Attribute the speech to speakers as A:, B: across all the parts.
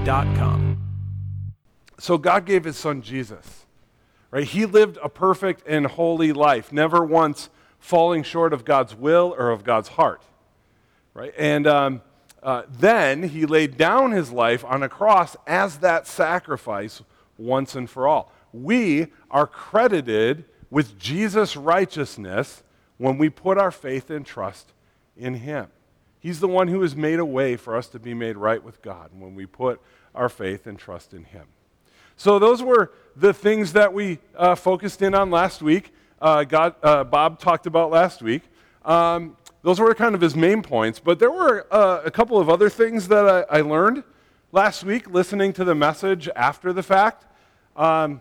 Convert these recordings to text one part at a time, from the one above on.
A: www.biblestudy.com.
B: So God gave his son Jesus, right? He lived a perfect and holy life, never once falling short of God's will or of God's heart, right? And then he laid down his life on a cross as that sacrifice once and for all. We are credited with Jesus' righteousness when we put our faith and trust in him. He's the one who has made a way for us to be made right with God when we put our faith and trust in him. So those were the things that we focused in on last week. Bob talked about last week. Those were kind of his main points, but there were a couple of other things that I learned last week listening to the message after the fact. Bob,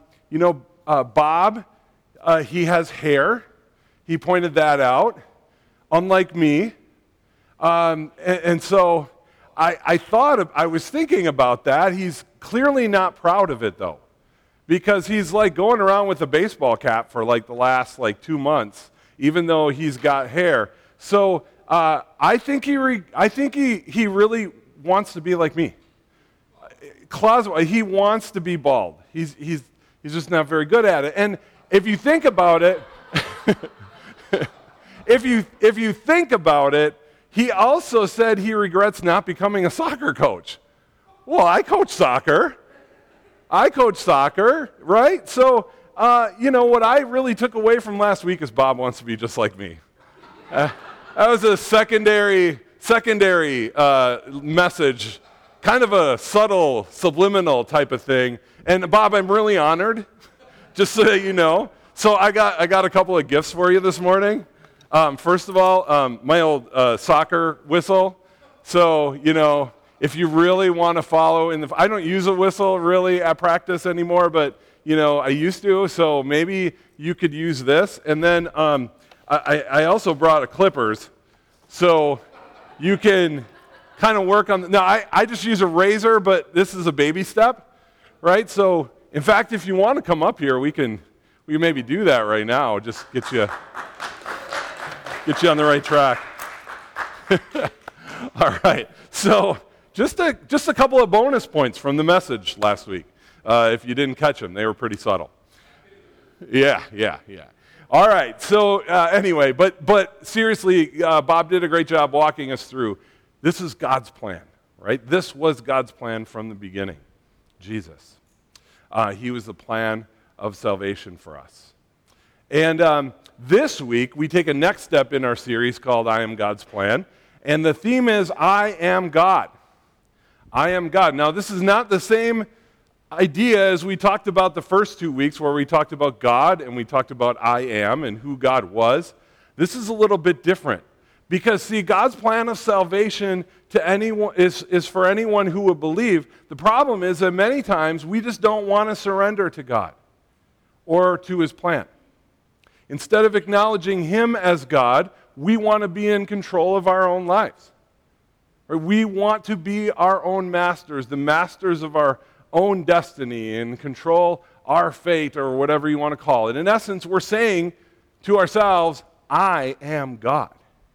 B: he has hair. He pointed that out, unlike me. And so I was thinking about that. He's clearly not proud of it, though, because he's like going around with a baseball cap for like the last 2 months, even though he's got hair. So I think he really wants to be like me. He wants to be bald. He's just not very good at it. And if you think about it, if you think about it, he also said he regrets not becoming a soccer coach. Well, I coach soccer, right? So, what I really took away from last week is Bob wants to be just like me. That was a secondary message, kind of a subtle, subliminal type of thing. And Bob, I'm really honored, just so that you know. So I got a couple of gifts for you this morning. First of all, my old soccer whistle. So, if you really want to follow I don't use a whistle really at practice anymore, but, I used to. So maybe you could use this. And then I also brought a clippers. So you can kind of work on, I just use a razor, but this is a baby step, right? So, in fact, if you want to come up here, we can maybe do that right now. Just get you on the right track. All right. So just a couple of bonus points from the message last week. If you didn't catch them, they were pretty subtle. Yeah. All right. So anyway, but seriously, Bob did a great job walking us through. This is God's plan, right? This was God's plan from the beginning. Jesus. He was the plan of salvation for us. And this week, we take a next step in our series called I Am God's Plan. And the theme is I am God. I am God. Now, this is not the same idea as we talked about the first 2 weeks where we talked about God and we talked about I am and who God was. This is a little bit different. Because, see, God's plan of salvation to anyone is for anyone who would believe. The problem is that many times we just don't want to surrender to God or to his plan. Instead of acknowledging him as God, we want to be in control of our own lives. Or we want to be our own masters, the masters of our own destiny, and control our fate, or whatever you want to call it. In essence, we're saying to ourselves, I am God.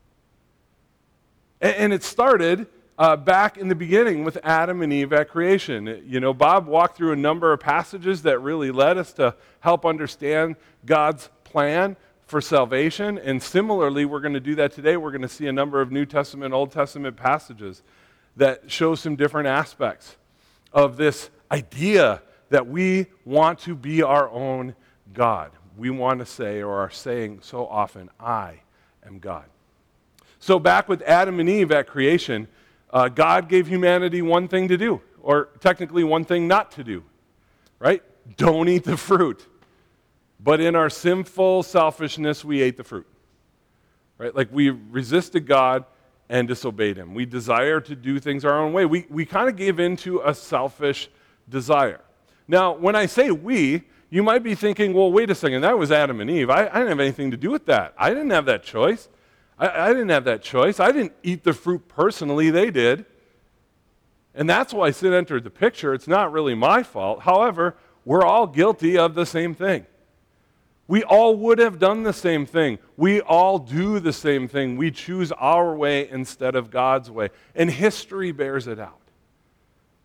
B: And it started back in the beginning with Adam and Eve at creation. Bob walked through a number of passages that really led us to help understand God's plan for salvation. And similarly, we're going to do that today. We're going to see a number of New Testament, Old Testament passages that show some different aspects of this idea that we want to be our own God. We want to say, or are saying so often, I am God. So back with Adam and Eve at creation, God gave humanity one thing to do, or technically one thing not to do, right? Don't eat the fruit. But in our sinful selfishness, we ate the fruit, right? Like we resisted God and disobeyed him. We desire to do things our own way. We kind of gave into a selfish desire. Now, when I say we, you might be thinking, well, wait a second, that was Adam and Eve. I didn't have anything to do with that. I didn't have that choice. I didn't have that choice. I didn't eat the fruit personally. They did. And that's why sin entered the picture. It's not really my fault. However, we're all guilty of the same thing. We all would have done the same thing. We all do the same thing. We choose our way instead of God's way. And history bears it out.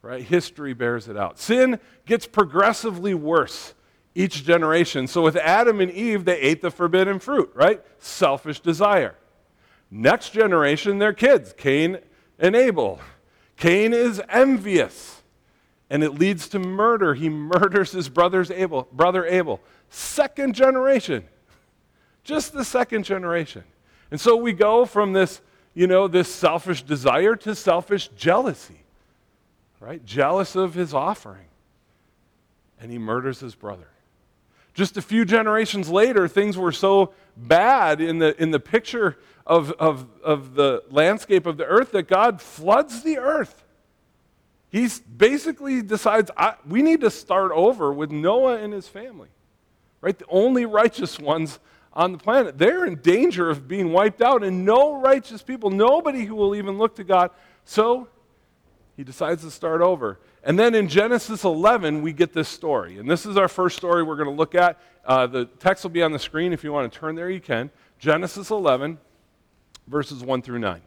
B: right? History bears it out. Sin gets progressively worse each generation. So with Adam and Eve, they ate the forbidden fruit, right? Selfish desire. Next generation, their kids, Cain and Abel. Cain is envious, and it leads to murder. He murders his brother Abel. Second generation, just the second generation. And so we go from this, this selfish desire to selfish jealousy, right? Jealous of his offering. And he murders his brother. Just a few generations later, things were so bad in the picture of the landscape of the earth that God floods the earth. He basically decides, we need to start over with Noah and his family, right? The only righteous ones on the planet. They're in danger of being wiped out, and no righteous people, nobody who will even look to God. So he decides to start over. And then in Genesis 11, we get this story. And this is our first story we're going to look at. The text will be on the screen. If you want to turn there, you can. Genesis 11, verses 1 through 9.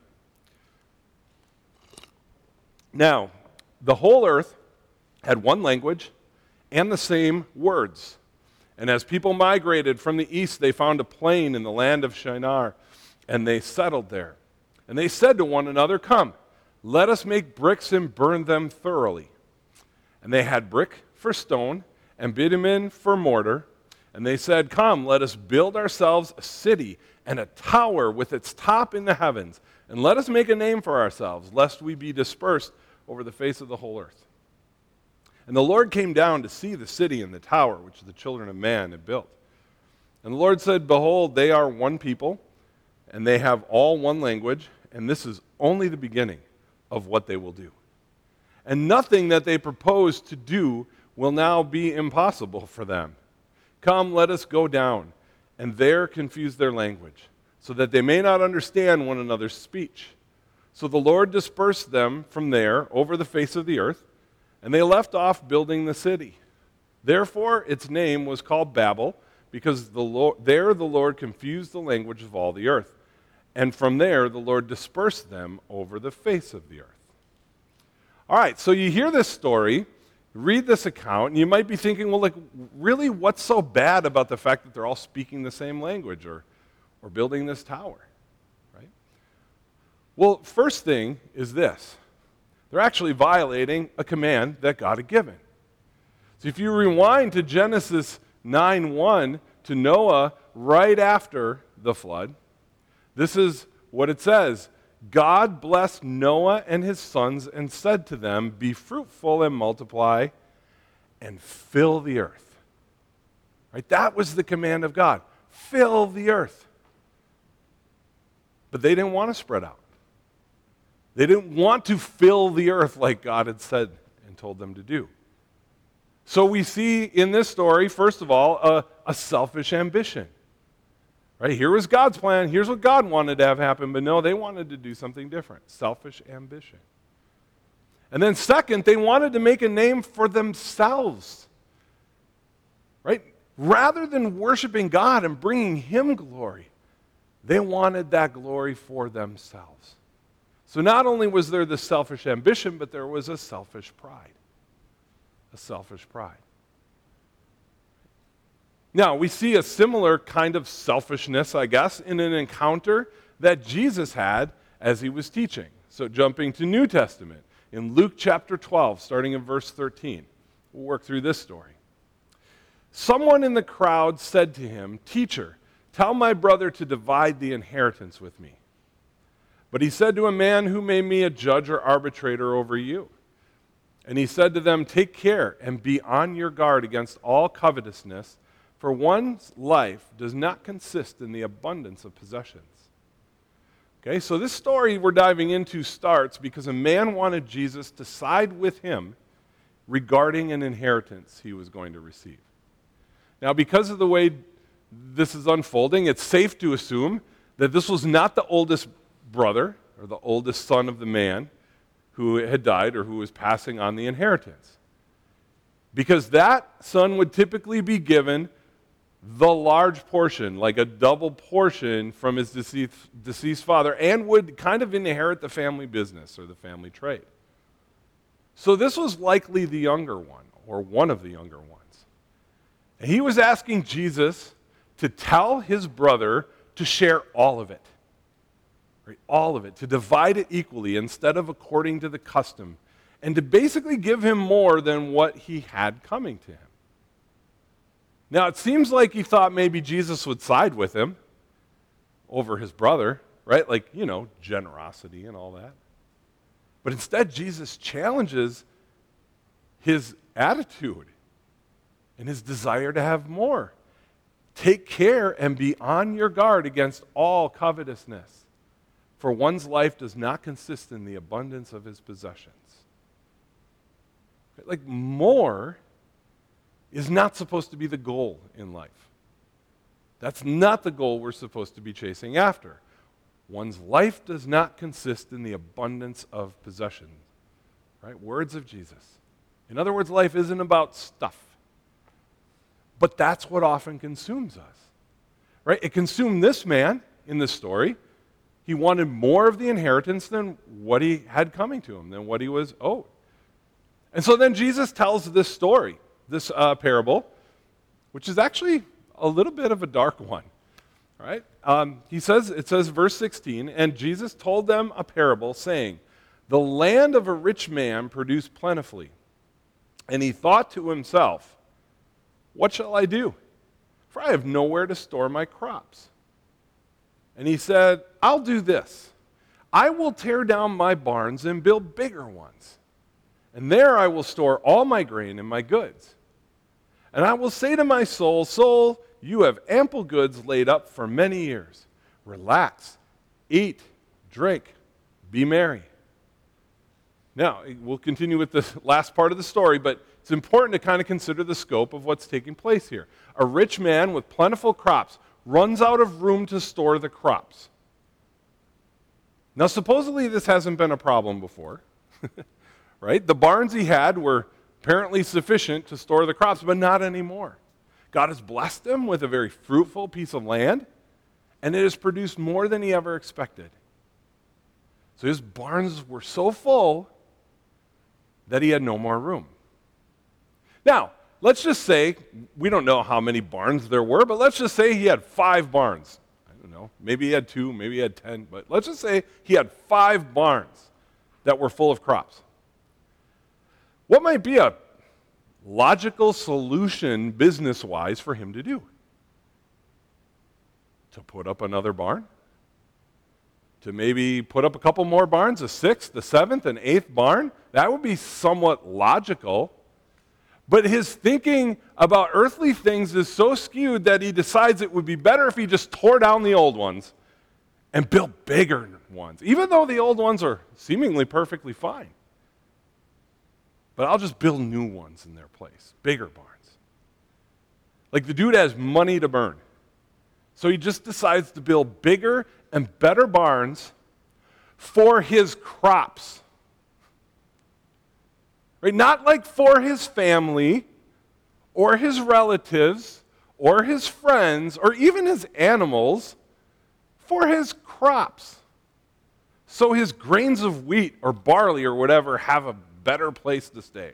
B: Now, the whole earth had one language and the same words. And as people migrated from the east, they found a plain in the land of Shinar, and they settled there. And they said to one another, "Come, let us make bricks and burn them thoroughly." And they had brick for stone and bitumen for mortar. And they said, "Come, let us build ourselves a city and a tower with its top in the heavens. And let us make a name for ourselves, lest we be dispersed over the face of the whole earth." And the Lord came down to see the city and the tower which the children of man had built. And the Lord said, "Behold, they are one people, and they have all one language, and this is only the beginning of what they will do. And nothing that they propose to do will now be impossible for them. Come, let us go down, and there confuse their language, so that they may not understand one another's speech." So the Lord dispersed them from there over the face of the earth, and they left off building the city. Therefore its name was called Babel, because there the Lord confused the language of all the earth. And from there the Lord dispersed them over the face of the earth. All right, so you hear this story, read this account, and you might be thinking, well, really, what's so bad about the fact that they're all speaking the same language or building this tower, right? Well, first thing is this. They're actually violating a command that God had given. So if you rewind to Genesis 9:1 to Noah right after the flood, this is what it says. God blessed Noah and his sons and said to them, "Be fruitful and multiply and fill the earth." Right? That was the command of God. Fill the earth. But they didn't want to spread out. They didn't want to fill the earth like God had said and told them to do. So we see in this story, first of all, a selfish ambition. Right? Here was God's plan. Here's what God wanted to have happen. But no, they wanted to do something different. Selfish ambition. And then second, they wanted to make a name for themselves. Right? Rather than worshiping God and bringing Him glory, they wanted that glory for themselves. So not only was there the selfish ambition, but there was a selfish pride. A selfish pride. Now, we see a similar kind of selfishness, I guess, in an encounter that Jesus had as he was teaching. So jumping to New Testament, in Luke chapter 12, starting in verse 13. We'll work through this story. Someone in the crowd said to him, "Teacher, tell my brother to divide the inheritance with me." But he said to a man, "Who made me a judge or arbitrator over you?" And he said to them, "Take care and be on your guard against all covetousness, for one's life does not consist in the abundance of possessions." Okay, so this story we're diving into starts because a man wanted Jesus to side with him regarding an inheritance he was going to receive. Now, because of the way this is unfolding, it's safe to assume that this was not the oldest brother or the oldest son of the man who had died or who was passing on the inheritance. Because that son would typically be given the large portion, like a double portion from his deceased father, and would kind of inherit the family business or the family trade. So this was likely the younger one, or one of the younger ones. And he was asking Jesus to tell his brother to share all of it. Right? All of it, to divide it equally instead of according to the custom, and to basically give him more than what he had coming to him. Now, it seems like he thought maybe Jesus would side with him over his brother, right? Like, generosity and all that. But instead, Jesus challenges his attitude and his desire to have more. Take care and be on your guard against all covetousness, for one's life does not consist in the abundance of his possessions. Like, more is not supposed to be the goal in life. That's not the goal we're supposed to be chasing after. One's life does not consist in the abundance of possessions. Right? Words of Jesus. In other words, life isn't about stuff. But that's what often consumes us. Right? It consumed this man in this story. He wanted more of the inheritance than what he had coming to him, than what he was owed. And so then Jesus tells this story, this parable, which is actually a little bit of a dark one. Right? It says, verse 16, and Jesus told them a parable, saying, the land of a rich man produced plentifully. And he thought to himself, what shall I do? For I have nowhere to store my crops. And he said, I'll do this. I will tear down my barns and build bigger ones. And there I will store all my grain and my goods. And I will say to my soul, soul, you have ample goods laid up for many years. Relax, eat, drink, be merry. Now, we'll continue with the last part of the story, but it's important to kind of consider the scope of what's taking place here. A rich man with plentiful crops runs out of room to store the crops. Now, supposedly this hasn't been a problem before, right? The barns he had were apparently sufficient to store the crops, but not anymore. God has blessed him with a very fruitful piece of land, and it has produced more than he ever expected. So his barns were so full that he had no more room. Now, let's just say, we don't know how many barns there were, but let's just say he had 5 barns. I don't know, maybe he had 2, maybe he had 10, but let's just say he had 5 barns that were full of crops. What might be a logical solution business-wise for him to do? To put up another barn? To maybe put up a couple more barns, a 6th, a 7th, an 8th barn? That would be somewhat logical. But his thinking about earthly things is so skewed that he decides it would be better if he just tore down the old ones and built bigger ones, even though the old ones are seemingly perfectly fine. But I'll just build new ones in their place, bigger barns. Like, the dude has money to burn. So he just decides to build bigger and better barns for his crops. Right? Not like for his family or his relatives or his friends or even his animals, for his crops. So his grains of wheat or barley or whatever have a better place to stay.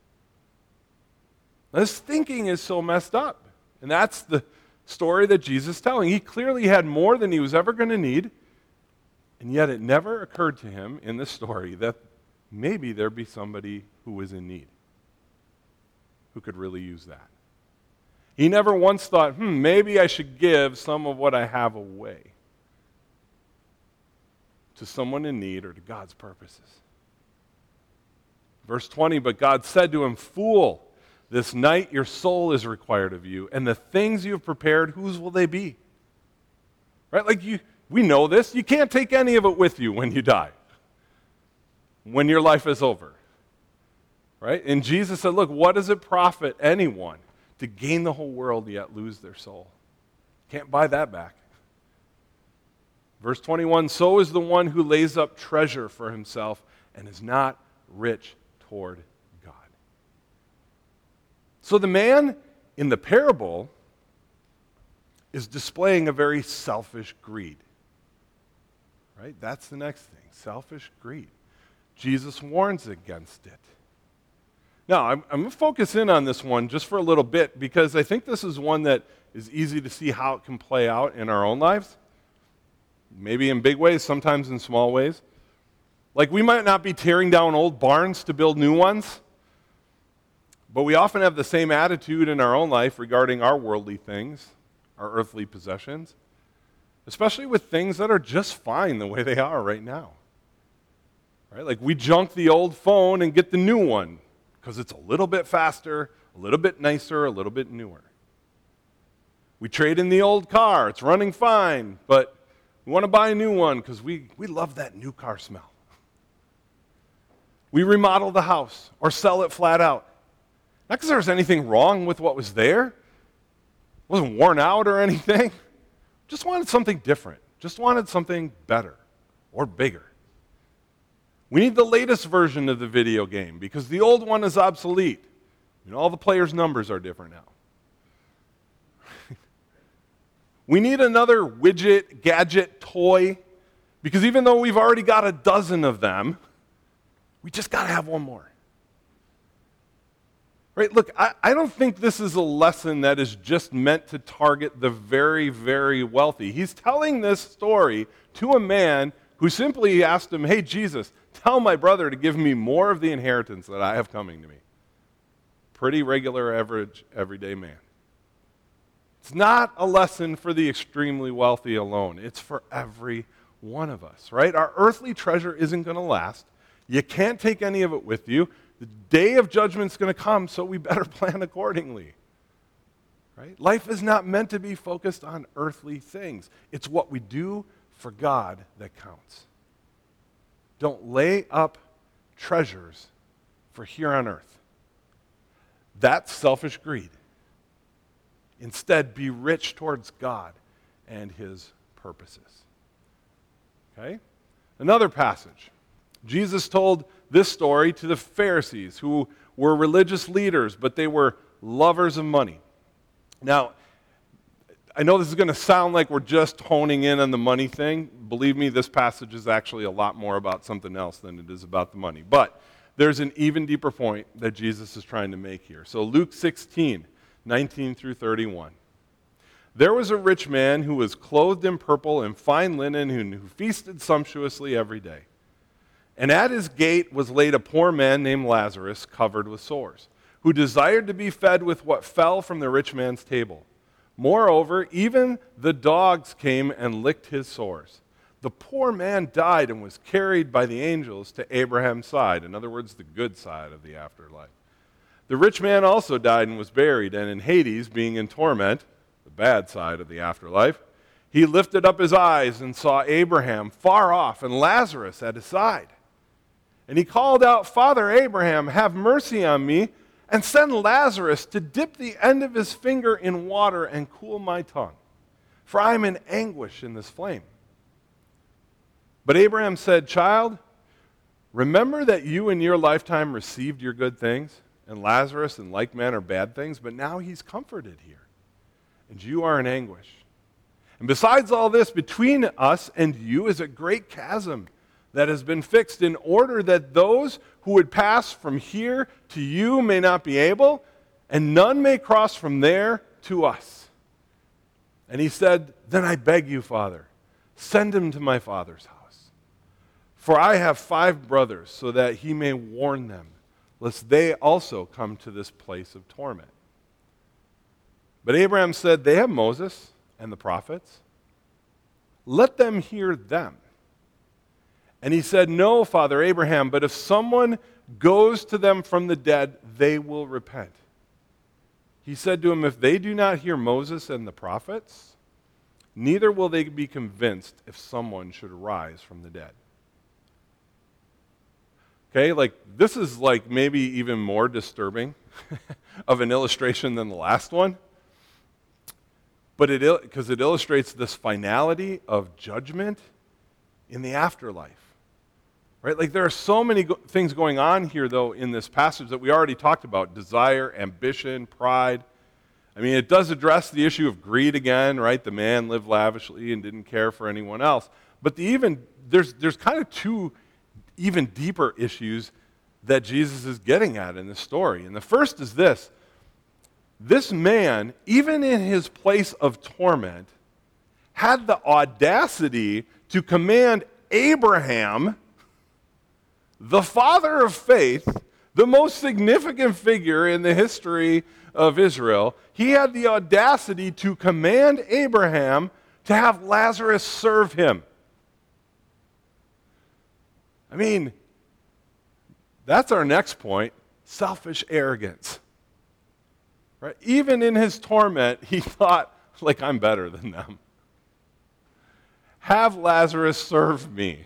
B: This thinking is so messed up. And that's the story that Jesus is telling. He clearly had more than he was ever going to need, and yet it never occurred to him in this story that maybe there'd be somebody who was in need, who could really use that. He never once thought, maybe I should give some of what I have away to someone in need or to God's purposes. Verse 20, but God said to him, fool, this night your soul is required of you, and the things you have prepared, whose will they be? Right? Like, we know this. You can't take any of it with you when you die, when your life is over. Right? And Jesus said, look, what does it profit anyone to gain the whole world yet lose their soul? Can't buy that back. Verse 21, so is the one who lays up treasure for himself and is not rich toward God. So the man in the parable is displaying a very selfish greed. Right? That's the next thing, selfish greed. Jesus warns against it. Now, I'm going to focus in on this one just for a little bit because I think this is one that is easy to see how it can play out in our own lives. Maybe in big ways, sometimes in small ways. Like we might not be tearing down old barns to build new ones, but we often have the same attitude in our own life regarding our worldly things, our earthly possessions, especially with things that are just fine the way they are right now. Right? Like we junk the old phone and get the new one because it's a little bit faster, a little bit nicer, a little bit newer. We trade in the old car, it's running fine, but we want to buy a new one because we love that new car smell. We remodel the house or sell it flat out. Not because there was anything wrong with what was there. It wasn't worn out or anything. Just wanted something different. Just wanted something better or bigger. We need the latest version of the video game because the old one is obsolete. All the players' numbers are different now. We need another widget, gadget, toy because even though we've already got a dozen of them, we just got to have one more. Right? Look, I don't think this is a lesson that is just meant to target the very, very wealthy. He's telling this story to a man who simply asked him, hey, Jesus, tell my brother to give me more of the inheritance that I have coming to me. Pretty regular, average, everyday man. It's not a lesson for the extremely wealthy alone. It's for every one of us, right? Our earthly treasure isn't going to last. You can't take any of it with you. The day of judgment's going to come, so we better plan accordingly. Right? Life is not meant to be focused on earthly things. It's what we do for God that counts. Don't lay up treasures for here on earth. That's selfish greed. Instead, be rich towards God and his purposes. Okay? Another passage. Jesus told this story to the Pharisees, who were religious leaders, but they were lovers of money. Now, I know this is going to sound like we're just honing in on the money thing. Believe me, this passage is actually a lot more about something else than it is about the money. But there's an even deeper point that Jesus is trying to make here. So Luke 16, 19 through 31. There was a rich man who was clothed in purple and fine linen, who feasted sumptuously every day. And at his gate was laid a poor man named Lazarus, covered with sores, who desired to be fed with what fell from the rich man's table. Moreover, even the dogs came and licked his sores. The poor man died and was carried by the angels to Abraham's side, in other words, the good side of the afterlife. The rich man also died and was buried, and in Hades, being in torment, the bad side of the afterlife, he lifted up his eyes and saw Abraham far off and Lazarus at his side. And he called out, Father Abraham, have mercy on me, and send Lazarus to dip the end of his finger in water and cool my tongue, for I am in anguish in this flame. But Abraham said, Child, remember that you in your lifetime received your good things, and Lazarus in like manner bad things, but now he's comforted here, and you are in anguish. And besides all this, between us and you is a great chasm that has been fixed in order that those who would pass from here to you may not be able, and none may cross from there to us. And he said, Then I beg you, Father, send him to my father's house. For I have 5 brothers, so that he may warn them, lest they also come to this place of torment. But Abraham said, They have Moses and the prophets. Let them hear them. And he said, No, Father Abraham, but if someone goes to them from the dead, they will repent. He said to him, If they do not hear Moses and the prophets, neither will they be convinced if someone should rise from the dead. Okay, this is maybe even more disturbing of an illustration than the last one. But because it illustrates this finality of judgment in the afterlife. Right? There are so many things going on here, though, in this passage that we already talked about. Desire, ambition, pride. I mean, it does address the issue of greed again, right? The man lived lavishly and didn't care for anyone else. But there's kind of 2 even deeper issues that Jesus is getting at in this story. And the first is this: this man, even in his place of torment, had the audacity to command Abraham, the father of faith, the most significant figure in the history of Israel, he had the audacity to command Abraham to have Lazarus serve him. I mean, that's our next point: selfish arrogance. Right? Even in his torment, he thought, like, I'm better than them. Have Lazarus serve me.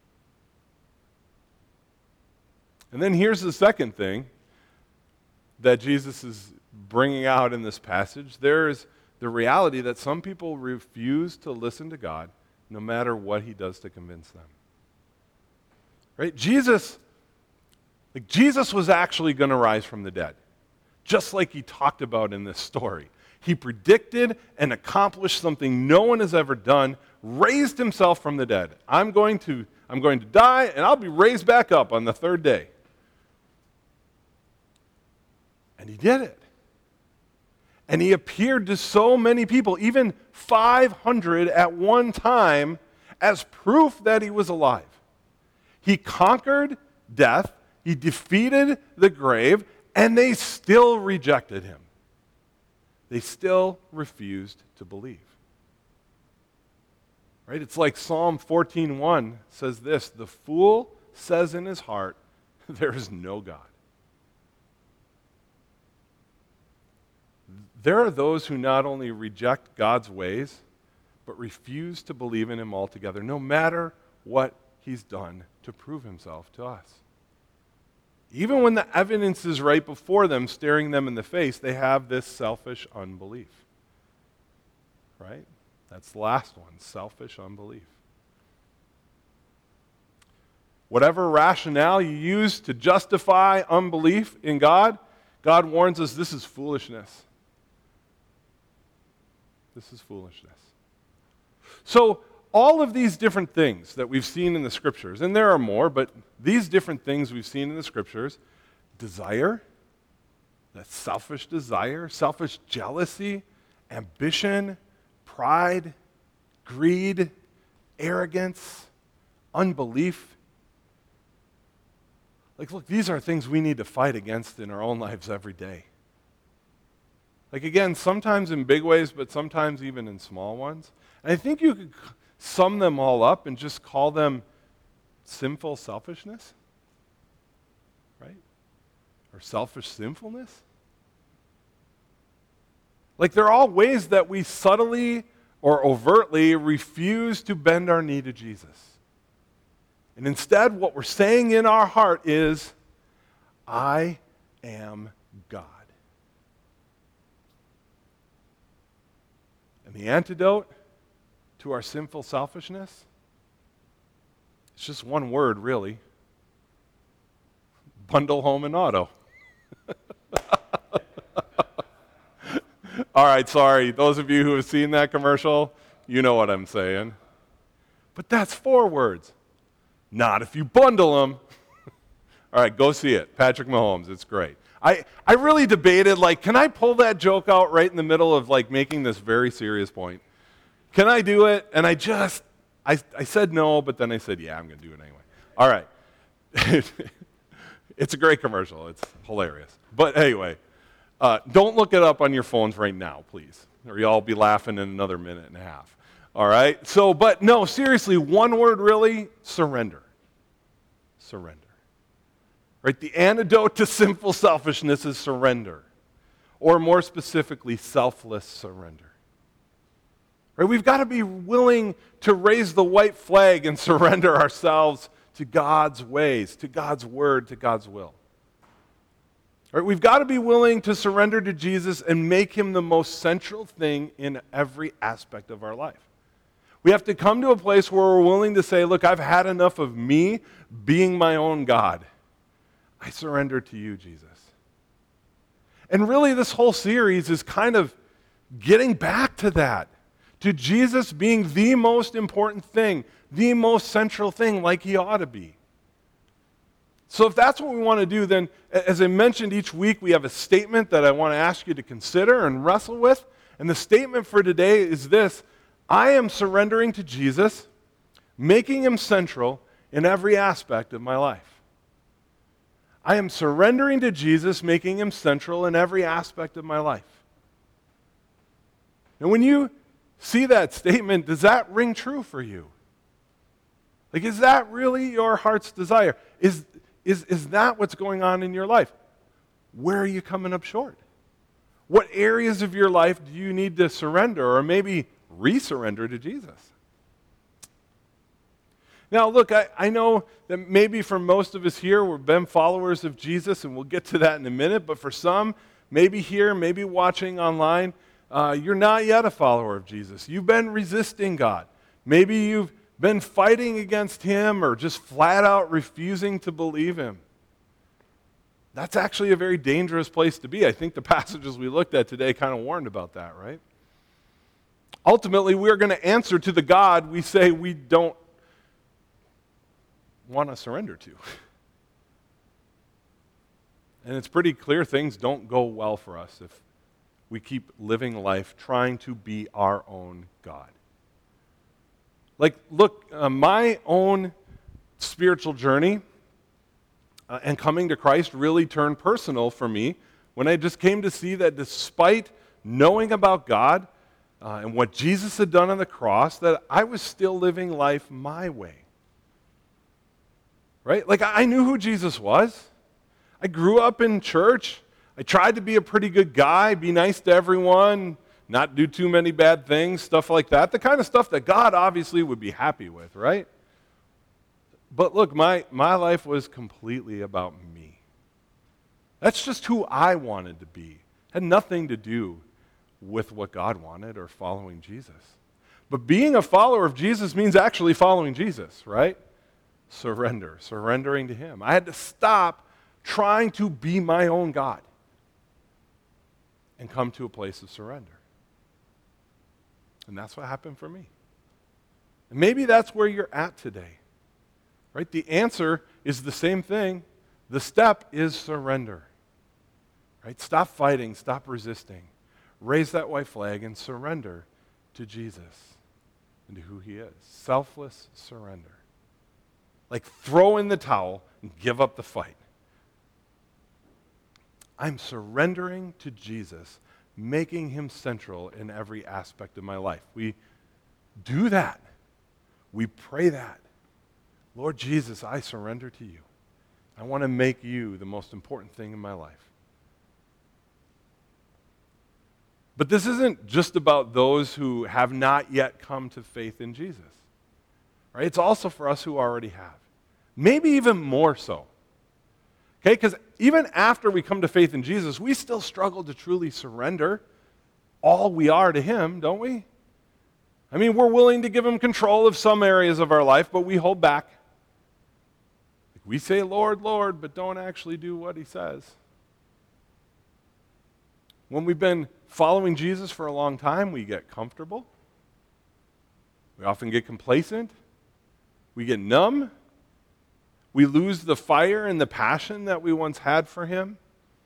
B: And then here's the second thing that Jesus is bringing out in this passage. There's the reality that some people refuse to listen to God no matter what he does to convince them. Right? Jesus was actually going to rise from the dead, just like he talked about in this story. He predicted and accomplished something no one has ever done, raised himself from the dead. I'm going to die, and I'll be raised back up on the third day. And he did it. And he appeared to so many people, even 500 at one time, as proof that he was alive. He conquered death, he defeated the grave, and they still rejected him. They still refused to believe. Right? It's like Psalm 14:1 says this: the fool says in his heart, there is no God. There are those who not only reject God's ways, but refuse to believe in him altogether, no matter what he's done to prove himself to us. Even when the evidence is right before them, staring them in the face, they have this selfish unbelief. Right? That's the last one: selfish unbelief. Whatever rationale you use to justify unbelief in God, God warns us this is foolishness. This is foolishness. So, all of these different things that we've seen in the Scriptures, and there are more, but these different things we've seen in the Scriptures: desire, that selfish desire, selfish jealousy, ambition, pride, greed, arrogance, unbelief. Like, look, these are things we need to fight against in our own lives every day. Like, again, sometimes in big ways, but sometimes even in small ones. And I think you could sum them all up and just call them sinful selfishness, right? Or selfish sinfulness. Like, they're all ways that we subtly or overtly refuse to bend our knee to Jesus. And instead, what we're saying in our heart is, I am God. And the antidote to our sinful selfishness, it's just one word, really: bundle home and auto. All right, sorry. Those of you who have seen that commercial, you know what I'm saying. But that's 4 words. Not if you bundle them. All right, go see it. Patrick Mahomes, it's great. I really debated, like, can I pull that joke out right in the middle of, like, making this very serious point? Can I do it? And I said no, but then I said, yeah, I'm going to do it anyway. All right. It's a great commercial. It's hilarious. But anyway, don't look it up on your phones right now, please, or you'll all be laughing in another minute and a half. All right? So, but no, seriously, one word really: surrender. Surrender. Right? The antidote to sinful selfishness is surrender. Or more specifically, selfless surrender. Right? We've got to be willing to raise the white flag and surrender ourselves to God's ways, to God's word, to God's will. Right? We've got to be willing to surrender to Jesus and make him the most central thing in every aspect of our life. We have to come to a place where we're willing to say, look, I've had enough of me being my own God. I surrender to you, Jesus. And really, this whole series is kind of getting back to that, to Jesus being the most important thing, the most central thing, like he ought to be. So if that's what we want to do, then as I mentioned, each week we have a statement that I want to ask you to consider and wrestle with. And the statement for today is this: I am surrendering to Jesus, making him central in every aspect of my life. I am surrendering to Jesus, making him central in every aspect of my life. And when you see that statement, does that ring true for you? Like, is that really your heart's desire? Is that what's going on in your life? Where are you coming up short? What areas of your life do you need to surrender or maybe resurrender to Jesus? Now, look, I know that maybe for most of us here, we've been followers of Jesus, and we'll get to that in a minute, but for some, maybe here, maybe watching online, you're not yet a follower of Jesus. You've been resisting God. Maybe you've been fighting against him or just flat out refusing to believe him. That's actually a very dangerous place to be. I think the passages we looked at today kind of warned about that, right? Ultimately, we're going to answer to the God we say we don't want to surrender to. And it's pretty clear things don't go well for us if we keep living life trying to be our own God. Like, look, my own spiritual journey and coming to Christ really turned personal for me when I just came to see that despite knowing about God and what Jesus had done on the cross, that I was still living life my way. Right? Like, I knew who Jesus was. I grew up in church. I tried to be a pretty good guy, be nice to everyone, not do too many bad things, stuff like that. The kind of stuff that God obviously would be happy with, right? But look, my life was completely about me. That's just who I wanted to be. It had nothing to do with what God wanted or following Jesus. But being a follower of Jesus means actually following Jesus, right? Surrendering to him. I had to stop trying to be my own God and come to a place of surrender. And that's what happened for me. And maybe that's where you're at today. Right? The answer is the same thing. The step is surrender. Right? Stop fighting, stop resisting. Raise that white flag and surrender to Jesus and to who he is. Selfless surrender. Like, throw in the towel and give up the fight. I'm surrendering to Jesus, making him central in every aspect of my life. We do that. We pray that. Lord Jesus, I surrender to you. I want to make you the most important thing in my life. But this isn't just about those who have not yet come to faith in Jesus. Right? It's also for us who already have. Maybe even more so. Okay, because even after we come to faith in Jesus, we still struggle to truly surrender all we are to him, don't we? I mean, we're willing to give him control of some areas of our life, but we hold back. We say, Lord, Lord, but don't actually do what he says. When we've been following Jesus for a long time, we get comfortable. We often get complacent. We get numb. We lose the fire and the passion that we once had for him.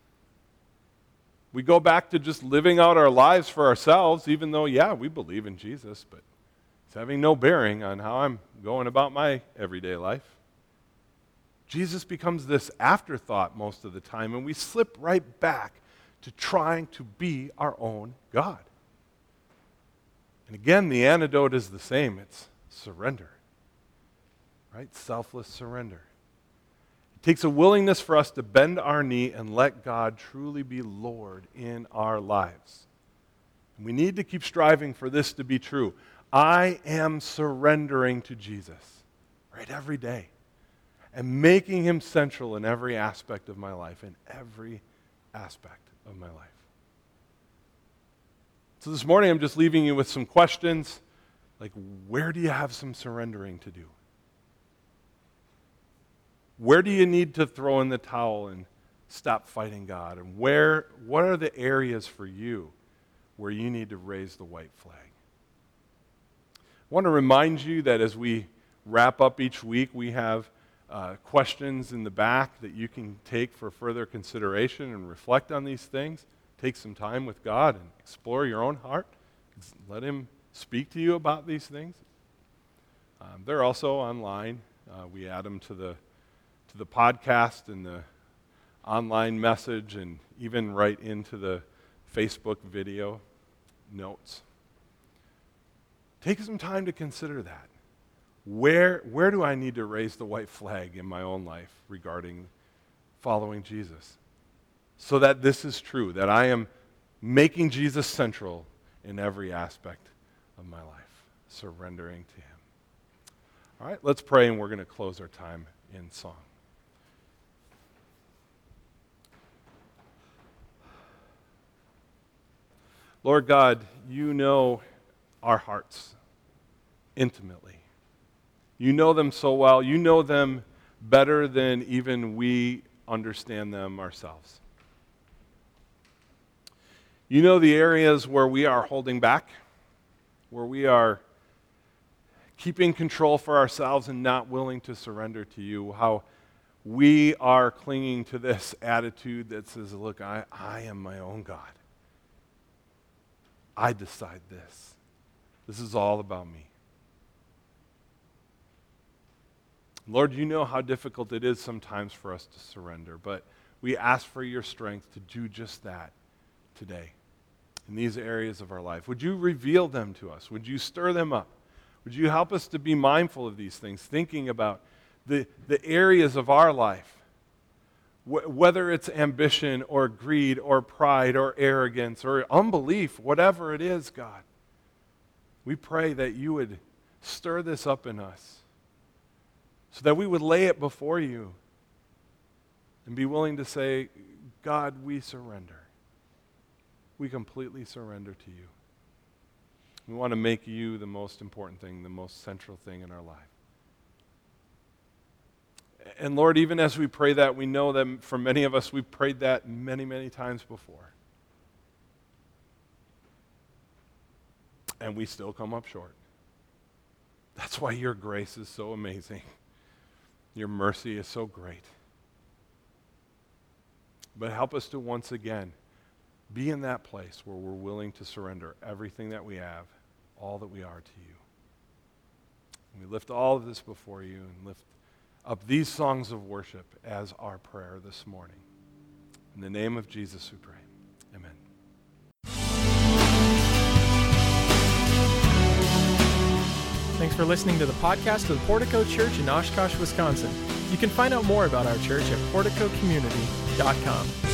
B: We go back to just living out our lives for ourselves, even though, yeah, we believe in Jesus, but it's having no bearing on how I'm going about my everyday life. Jesus becomes this afterthought most of the time, and we slip right back to trying to be our own God. And again, the antidote is the same. It's surrender. Right? Selfless surrender. It takes a willingness for us to bend our knee and let God truly be Lord in our lives. And we need to keep striving for this to be true. I am surrendering to Jesus, right, every day, and making him central in every aspect of my life, in every aspect of my life. So this morning, I'm just leaving you with some questions, like, where do you have some surrendering to do? Where do you need to throw in the towel and stop fighting God? And what are the areas for you where you need to raise the white flag? I want to remind you that as we wrap up each week, we have questions in the back that you can take for further consideration and reflect on these things. Take some time with God and explore your own heart. Let Him speak to you about these things. They're also online. We add them to the podcast and the online message, and even right into the Facebook video notes. Take some time to consider that. Where do I need to raise the white flag in my own life regarding following Jesus? So that this is true, that I am making Jesus central in every aspect of my life, surrendering to Him. All right, let's pray, and we're going to close our time in song. Lord God, you know our hearts intimately. You know them so well. You know them better than even we understand them ourselves. You know the areas where we are holding back, where we are keeping control for ourselves and not willing to surrender to you, how we are clinging to this attitude that says, look, I am my own God. I decide this. This is all about me. Lord, you know how difficult it is sometimes for us to surrender, but we ask for your strength to do just that today in these areas of our life. Would you reveal them to us? Would you stir them up? Would you help us to be mindful of these things, thinking about the areas of our life, whether it's ambition or greed or pride or arrogance or unbelief, whatever it is, God. We pray that you would stir this up in us so that we would lay it before you and be willing to say, God, we surrender. We completely surrender to you. We want to make you the most important thing, the most central thing in our life. And Lord, even as we pray that, we know that for many of us, we've prayed that many, many times before. And we still come up short. That's why your grace is so amazing. Your mercy is so great. But help us to once again be in that place where we're willing to surrender everything that we have, all that we are to you. And we lift all of this before you and lift up these songs of worship as our prayer this morning. In the name of Jesus we pray. Amen.
A: Thanks for listening to the podcast of the Portico Church in Oshkosh, Wisconsin. You can find out more about our church at porticocommunity.com.